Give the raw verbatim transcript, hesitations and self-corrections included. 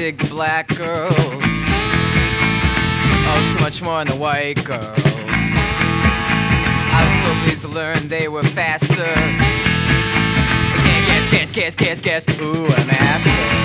dig the black girls. Oh, so much more than the white girls. I was so pleased to learn they were faster. Guess, guess, guess, guess, guess. Ooh, I'm after.